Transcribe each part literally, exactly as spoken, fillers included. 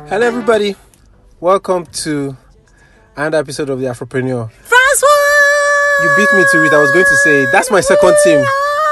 Hello, everybody. Welcome to another episode of the Afropreneur. Francois! You beat me to it. I was going to say that's my second team.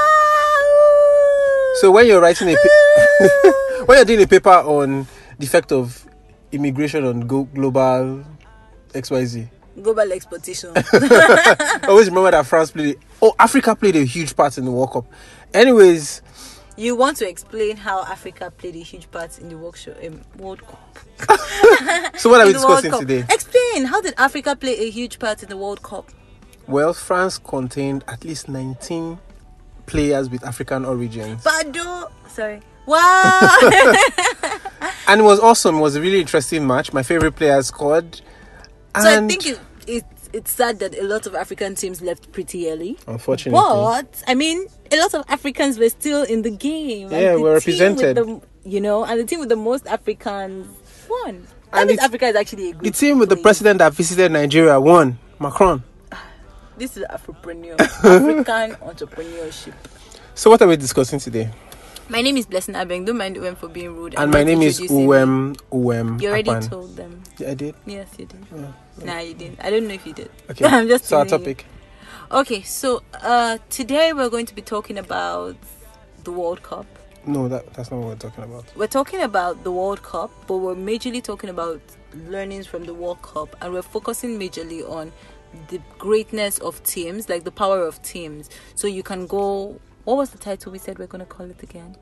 So when you're writing a pa- when you're doing a paper on the effect of immigration on go- global X Y Z, global exploitation. always remember that France played. Oh, Africa played a huge part in the World Cup. Anyways. You want to explain how Africa played a huge part in the workshop, um, World Cup. So what are we discussing today? Explain, how did Africa play a huge part in the World Cup? Well, France contained at least nineteen players with African origins. Bado! Sorry. Wow! And it was awesome. It was a really interesting match. My favorite player scored. So I think it, it, it's sad that a lot of African teams left pretty early. Unfortunately. But, I mean, a lot of Africans were still in the game. Yeah, and the we're represented. The, you know, and the team with the most Africans won. That And means the- Africa is actually a good The team with the place. president that visited Nigeria won. Macron. This is Afropreneur. African entrepreneurship. So what are we discussing today? My name is Blessing Abeng. Don't mind Uwem for being rude. And I'm my not name is introducing Uwem Uwem. You You already Akpan. told them. Yeah, I did. Yes, you did. Yeah. Nah, you didn't. I don't know if you did. Okay. I'm just so our teasing you. topic. Okay, so uh, today we're going to be talking about the World Cup. No, that, that's not what we're talking about. We're talking about the World Cup, but we're majorly talking about learnings from the World Cup, and we're focusing majorly on the greatness of teams, like the power of teams. So you can go. What was the title we said we're going to call it again?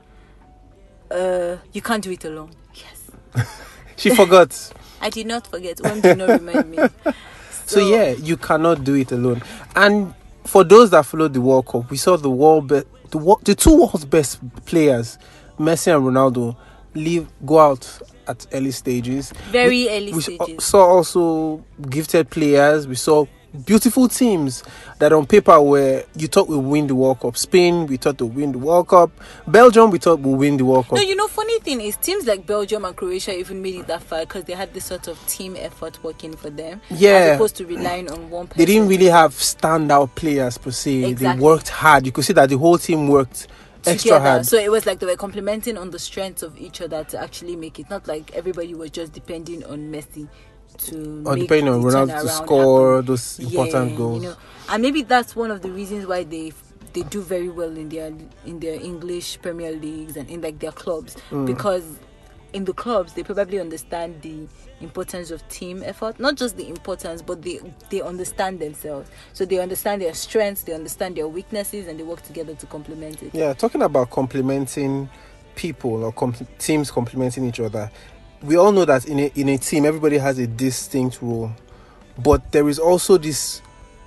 Uh, you can't do it alone. Yes. She forgot. I did not forget. When did not remind me. So yeah, you cannot do it alone. And for those that followed the World Cup, we saw the world be- the wo- the two world's best players, Messi and Ronaldo, leave go out at early stages. Very we, early we stages. saw also gifted players. We saw beautiful teams that on paper were you thought would win the World Cup. Spain, we thought would win the World Cup. Belgium, we thought would win the World Cup. No, you know, funny thing is, teams like Belgium and Croatia even made it that far because they had this sort of team effort working for them. Yeah. As opposed to relying on one person. They didn't really have standout players per se. Exactly. They worked hard. You could see that the whole team worked extra together. hard. So it was like they were complementing on the strengths of each other to actually make it. Not like everybody was just depending on Messi to Or make depending on the Ronaldo to turnaround score happen. those important Yeah, goals. You know, and maybe that's one of the reasons why they they do very well in their in their English Premier Leagues and in like their clubs Mm. because in the clubs they probably understand the importance of team effort. Not just the importance, but they they understand themselves. So they understand their strengths, they understand their weaknesses, and they work together to complement it. Yeah, talking about complementing people or com- teams complementing each other, we all know that in a, in a team, everybody has a distinct role. But there is also this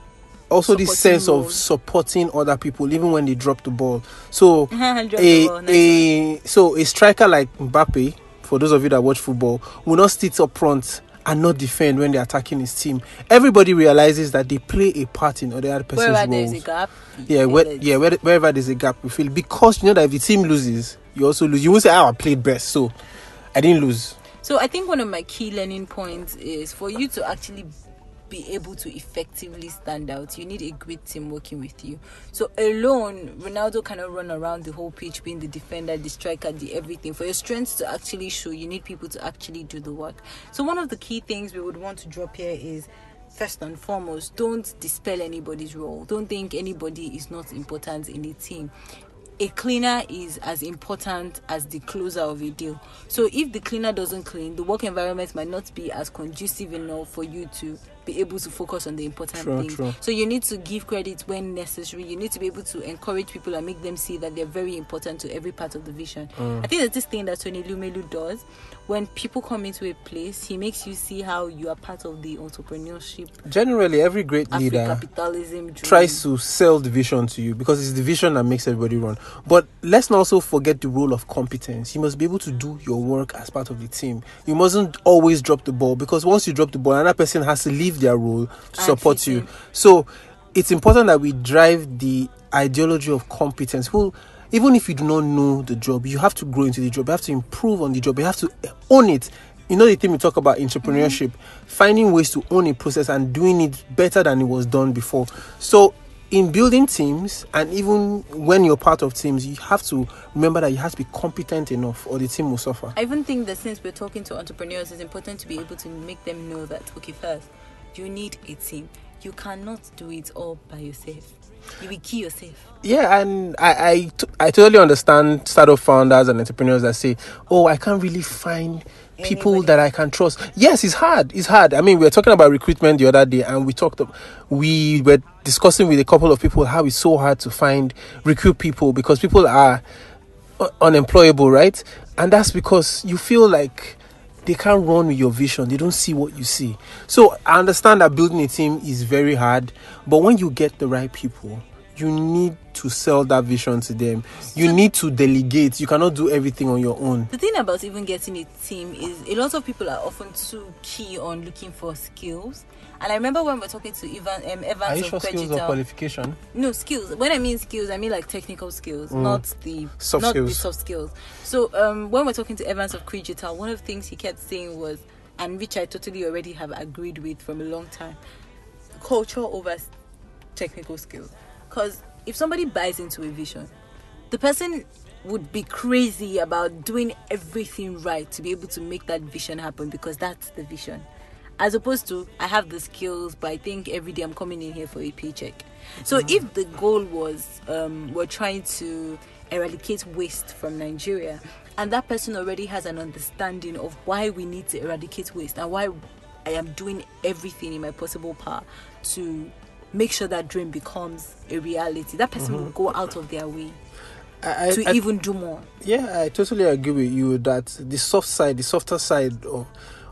also this Supporting sense role. of supporting other people even when they drop the ball. So Drop the a, ball, nice a so a striker like Mbappe, for those of you that watch football, will not sit up front and not defend when they're attacking his team. Everybody realizes that they play a part in the other person's Wherever roles. there's a gap, Yeah, where, yeah, where, wherever there's a gap, we feel because you know that if the team loses, you also lose. You won't say, "Oh, I played best, so I didn't lose." So I think one of my key learning points is for you to actually be able to effectively stand out, you need a great team working with you. So alone, Ronaldo cannot run around the whole pitch being the defender, the striker, the everything. For your strengths to actually show, you need people to actually do the work. So one of the key things we would want to drop here is, first and foremost, don't dispel anybody's role. Don't think anybody is not important in the team. A cleaner is as important as the closer of a deal. So if the cleaner doesn't clean, the work environment might not be as conducive enough for you to be able to focus on the important True, things. true. So you need to give credit when necessary. You need to be able to encourage people and make them see that they're very important to every part of the vision. Mm. I think there's this thing that Tony Lumelu does. When people come into a place, he makes you see how you are part of the entrepreneurship, Generally, every great leader Afro-capitalism dream. tries to sell the vision to you because it's the vision that makes everybody run. But let's not also forget the role of competence. You must be able to do your work as part of the team. You mustn't always drop the ball because once you drop the ball, another person has to leave their role to And support fit you. in. So it's important that we drive the ideology of competence. Well, even if you do not know the job, you have to grow into the job. You have to improve on the job. You have to own it. You know the thing we talk about entrepreneurship, mm-hmm. finding ways to own a process and doing it better than it was done before. So in building teams, and even when you're part of teams, you have to remember that you have to be competent enough, or the team will suffer. I even think that since we're talking to entrepreneurs, it's important to be able to make them know that, okay, first, you need a team. You cannot do it all by yourself. You will kill yourself. Yeah, and I, I, t- I totally understand startup founders and entrepreneurs that say, oh, I can't really find people Anybody. that I can trust. Yes, it's hard. It's hard. I mean, we were talking about recruitment the other day, and we talked, we were discussing with a couple of people how it's so hard to find, recruit people, because people are unemployable, right? And that's because you feel like they can't run with your vision. They don't see what you see. So I understand that building a team is very hard, but when you get the right people, you need to sell that vision to them. You so need to delegate. You cannot do everything on your own. The thing about even getting a team is a lot of people are often too key on looking for skills. And I remember when we were talking to Ivan, um, Evans are you of sure Credital, skills or qualification? No, skills. When I mean skills, I mean like technical skills, mm. not the soft not skills. the soft skills. So um, when we're talking to Evans of Credital, one of the things he kept saying was, and which I totally already have agreed with from a long time, culture over technical skills. Because if somebody buys into a vision, the person would be crazy about doing everything right to be able to make that vision happen, because that's the vision. As opposed to, I have the skills, but I think every day I'm coming in here for a paycheck. So mm. if the goal was, um, we're trying to eradicate waste from Nigeria, and that person already has an understanding of why we need to eradicate waste and why I am doing everything in my possible power to make sure that dream becomes a reality, that person mm-hmm. will go out of their way I, to I, even do more. Yeah, I totally agree with you that the soft side, the softer side of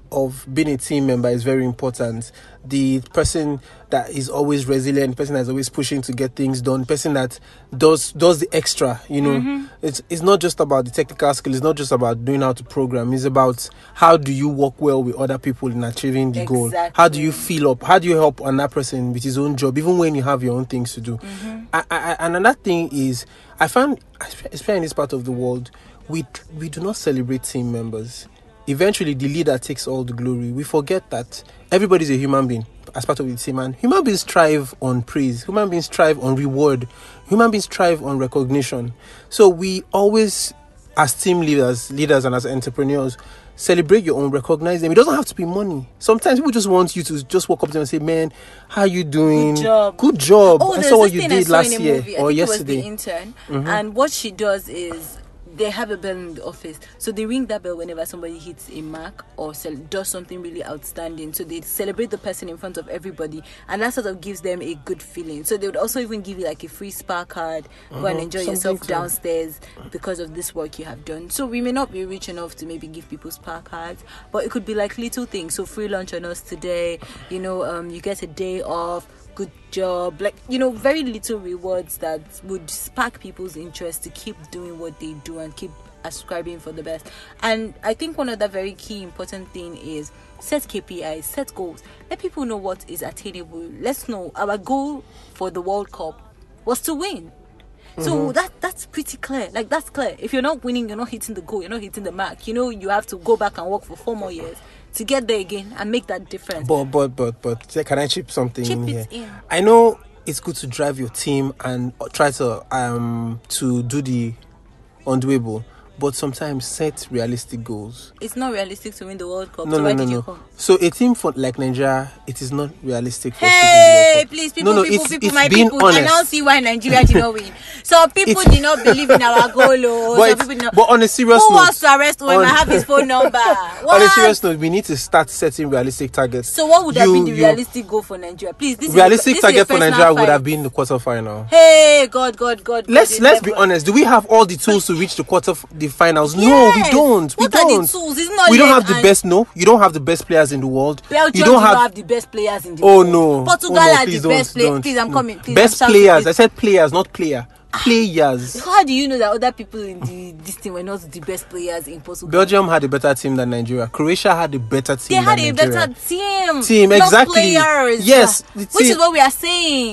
of being a team member is very important. The person that is always resilient, person that's always pushing to get things done, person that does does the extra, you know. Mm-hmm. It's it's not just about the technical skill, it's not just about knowing how to program, it's about how do you work well with other people in achieving the exactly. goal. How do you feel up? How do you help another person with his own job, even when you have your own things to do? Mm-hmm. I, I, and another thing is, I find, especially in this part of the world, we we do not celebrate team members. Eventually, the leader takes all the glory. We forget that everybody's a human being as part of the team, and human beings thrive on praise. Human beings thrive on reward. Human beings thrive on recognition. So we always, as team leaders, leaders and as entrepreneurs, celebrate your own, recognize them. It doesn't have to be money. Sometimes people just want you to just walk up to them and say, "Man, how you doing? Good job. Good job. Oh, I saw what you did last year movie. or I think yesterday." It was The Intern, mm-hmm. and what she does is, they have a bell in the office, so they ring that bell whenever somebody hits a mark or sell, does something really outstanding. So they celebrate the person in front of everybody, and that sort of gives them a good feeling. So they would also even give you like a free spa card, uh-huh. go and enjoy something yourself too. Downstairs because of this work you have done. So we may not be rich enough to maybe give people spa cards, but it could be like little things. So free lunch on us today, you know, um, you get a day off. Good job, like, you know, very little rewards that would spark people's interest to keep doing what they do and keep ascribing for the best. And I think one of the very key important thing is set K P Is, set goals, let people know what is attainable. Let's know our goal for the World Cup was to win. So mm-hmm. that that's pretty clear. Like, that's clear. If you're not winning, you're not hitting the goal, you're not hitting the mark. You know, you have to go back and work for four more years to get there again and make that difference. But but but but can I chip something chip in it here? In. I know it's good to drive your team and try to um to do the undoable, but sometimes set realistic goals. It's not realistic to win the World Cup. No, so no, why no, did no. you come? So a team for like Nigeria, it is not realistic for hey, us to win the World Cup. Please, people, no, no, people, it's, people, it's my being people. honest. I now see why Nigeria did not win. Some people It's, did not believe in our goal. Oh, but, some people did not. but on a serious Who note, wants to arrest him? I have his phone number. On a serious note, we need to start setting realistic targets. So what would you, have been the you, realistic goal for Nigeria? Please, this realistic is, this target is for Nigeria fight. would have been the quarterfinal. Hey, God, God, God. Let's God, let's never. be honest. Do we have all the tools to reach the quarter the finals? Yes. No, we don't. We what don't. are the tools? It's not we don't yet, have the best. No, you don't have the best players in the world. Belgium you don't do have, not have the best players in the oh, world. No. Portugal oh no! are Please the best players. Please, I'm no. coming. Please, best I'm players. Please. I said players, not player. Players. How do you know that other people in the, this team were not the best players in Portugal? Belgium had a better team than Nigeria. Croatia had a better team. They had than a Nigeria. better team. Team, not exactly. Players. Yes, the which team. is what we are saying.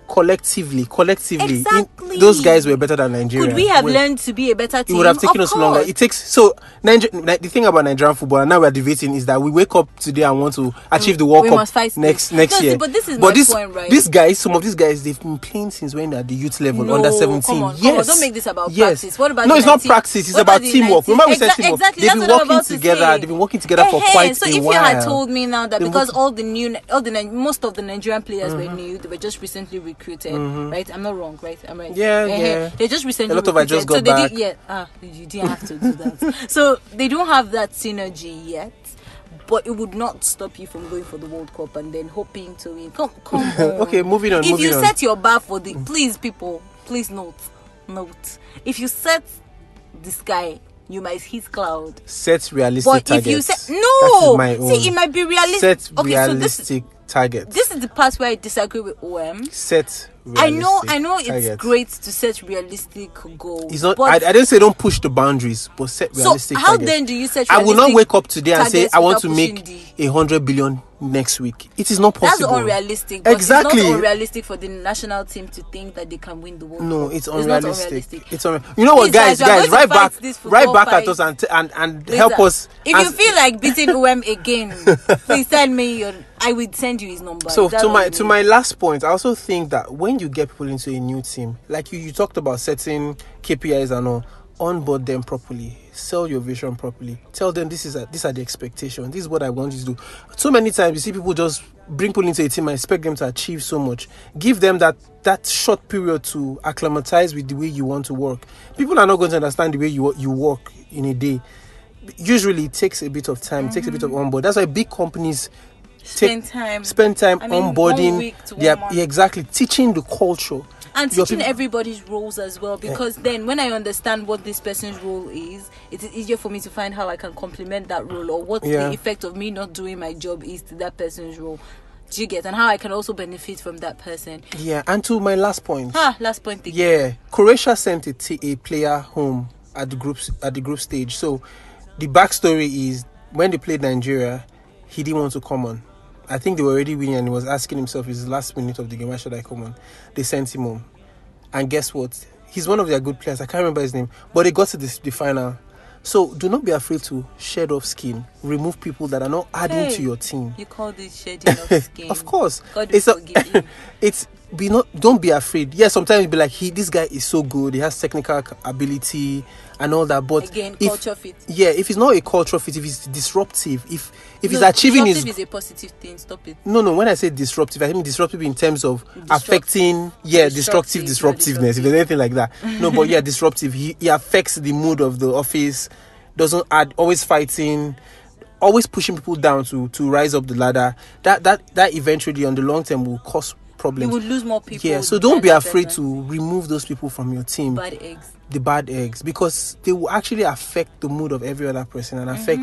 collectively, collectively, Exactly. in, those guys were better than Nigeria. Could we have Well, learned to be a better it team? would have taken Of us course. longer. It takes so Niger, Ni- the thing about Nigerian football, and now we're debating, is that we wake up today and want to achieve the World We Cup must fight next this. next No, see, year. but this is my this, point, right? These guys, some of these guys, they've been playing since when they're at the youth level, No, under seventeen. come on, yes, come on, don't make this about yes. practice. What about no? the It's not nineteen practice. It's what about the teamwork. nineteen Remember we said Exa- teamwork. Exactly, They've that's been what I'm working about to together. say. They've been working together for Eh-heh, quite so a if while. you had told me now that They've because working- all the new, all the Ni- most of the Nigerian players were new, they were just recently recruited, right? I'm not wrong, right? I'm right. Mm-hmm. Yeah, Eh-heh. yeah. They just recently A lot of I recruited, just got so they back. did, yeah. Ah, you didn't have to do that. So they don't have that synergy yet. But it would not stop you from going for the World Cup and then hoping to win. Come, come on. Okay, moving on. If moving you on. set your bar for the, please, people, please note, note. If you set the sky, you might hit cloud. set realistic But targets. if you set That no, is my own. see, it might be realistic. Set Okay, so this realistic targets. this is the part where I disagree with O M. set. I know, realistic I know, it's targets. great to set realistic goals. It's not. but I, I didn't say don't push the boundaries, but set so realistic how targets. then do you set? I will not realistic wake up today and say targets I want to without make pushing a hundred billion next week. It is not That's possible. unrealistic. But Exactly. It's not unrealistic for the national team to think that they can win the World No, Cup. it's not unrealistic. unrealistic. It's unreal. You know what, Please, guys, guys, we are guys, going to right back, fight this right football back at fight. us and t- and and Please, help uh, us. If and- you feel like beating O M again, please send me your. I will send you his number. So That's to what my you to need. my last point, I also think that when you get people into a new team, like you, you talked about setting K P Is and all, onboard them properly, sell your vision properly, tell them this is a, these are the expectations, this is what I want you to do. So many times you see people just bring people into a team and expect them to achieve so much. Give them that that short period to acclimatize with the way you want to work. People are not going to understand the way you you work in a day. Usually it takes a bit of time, it takes a bit of onboard. That's why big companies spend take- time, spend time I mean, onboarding. one week to They are- one month. yeah, exactly, teaching the culture. and Your teaching people- everybody's roles as well. Because then, when I understand what this person's role is, it is easier for me to find how I can complement that role or what Yeah. the effect of me not doing my job is to that person's role. Do you get? And how I can also benefit from that person. Yeah, and to my last point. Ah, last point. Again. Yeah, Croatia sent a, t- a player home at the group at the group stage. So the backstory is when they played Nigeria, he didn't want to come on. I think they were already winning, and he was asking himself, "Is the last minute of the game? Why should I come on?" They sent him home, and guess what? He's one of their good players. I can't remember his name, but they got to this, the final. So do not be afraid to shed off skin, remove people that are not adding Hey, to your team. You call this shedding of skin? Of course, God will it's a, forgive you. it's be not. Don't be afraid. Yeah, sometimes you'll be like, he, this guy is so good. He has technical c- ability and all that. But Again, if, culture fit. yeah, if it's not a culture fit, if it's disruptive, if if No, he's achieving his disruptive is a positive thing. Stop it. no, no. When I say disruptive, I mean disruptive in terms of Disrupt- affecting, yeah, destructive, Destructive, not disruptiveness. If there's anything like that, no. But yeah, disruptive. He he affects the mood of the office. Doesn't add. Always fighting. Always pushing people down to to rise up the ladder. That that that eventually, on the long term, will cause You problems. would lose more people. Yeah. So than don't be that afraid person. to remove those people from your team. Bad eggs. The bad eggs, because they will actually affect the mood of every other person and affect,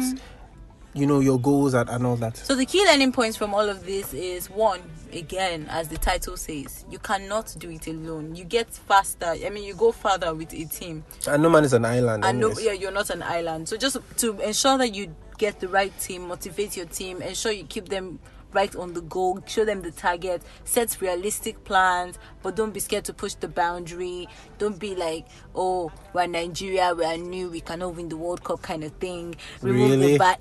you know, your goals and, and all that. So the key learning points from all of this is one, again, as the title says, you cannot do it alone. You get faster. I mean, you go farther with a team. And no man is an island. And no, anyways. yeah, you're not an island. So just to ensure that you get the right team, motivate your team, ensure you keep them right on the goal, show them the target, set realistic plans, but don't be scared to push the boundary. Don't be like, oh, we're Nigeria, we're new, we cannot win the World Cup kind of thing. Remove Really? the bad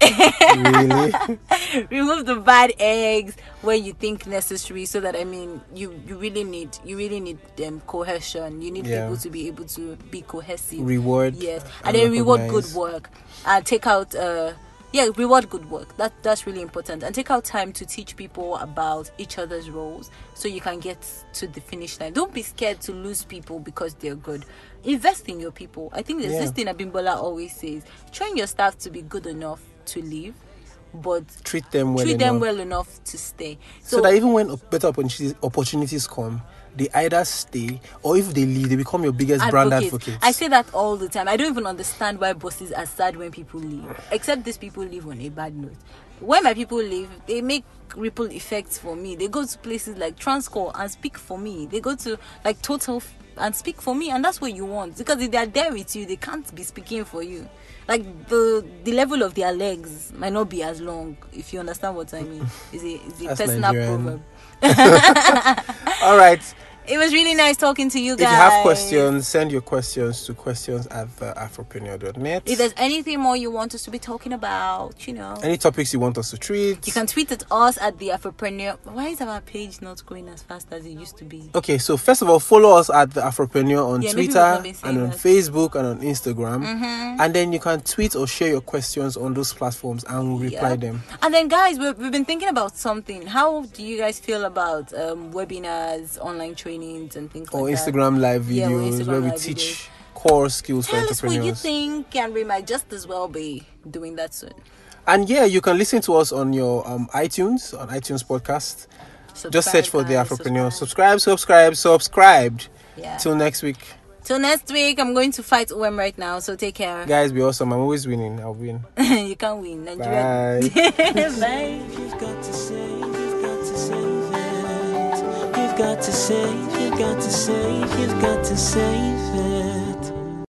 Really? remove the bad eggs when you think necessary, so that I mean you you really need you really need um, cohesion. You need Yeah. people to be able to be cohesive. Reward. Yes, and and then reward recognize. good work and take out uh yeah reward good work. That that's really important, and take out time to teach people about each other's roles so you can get to the finish line. Don't be scared to lose people because they're good. Invest in your people. I think there's Yeah. this thing Abimbola always says: train your staff to be good enough to leave, but Treat them well treat enough. them well enough to stay. So, So, that even when better opportunities, opportunities come, they either stay, or if they leave, they become your biggest brand advocates. advocates. I say that all the time. I don't even understand why bosses are sad when people leave. Except these people leave on a bad note. When my people leave, they make ripple effects for me. They go to places like Transcorp and speak for me. They go to like Total f- and speak for me, and that's what you want. Because if they are there with you, they can't be speaking for you. Like the the level of their legs might not be as long, if you understand what I mean. It's a, it's a That's personal Nigerian. proverb. All right. It was really nice talking to you guys. If you have questions, send your questions to questions at the afropreneur dot net. If there's anything more you want us to be talking about, you know, any topics you want us to treat, you can tweet at us at the Afropreneur. Why is our page not going as fast as it used to be? Okay, so first of all, follow us at the Afropreneur on Yeah, Twitter and on that. Facebook and on Instagram. Mm-hmm. And then you can tweet or share your questions on those platforms and we'll reply Yep. them. And then, guys, we've, we've been thinking about something. How do you guys feel about um, webinars, online trainings, and things Or like Instagram that? live Yeah, or videos Instagram where we live teach videos. core skills Tell for us what you entrepreneurs. think, and we might just as well be doing that soon. And yeah, you can listen to us on your um, iTunes, on iTunes podcast. Subscribe, Just search for the guys, Afropreneur. subscribe. Subscribe, subscribe, subscribed. Yeah. Till next week. Till next week, I'm going to fight O M right now, so take care. Guys, be awesome. I'm always winning. I'll win. You can't win. Nigeria. Bye. Bye. You've got to save, you've got to save it. You've got to save, you've got to save, you've got to save it.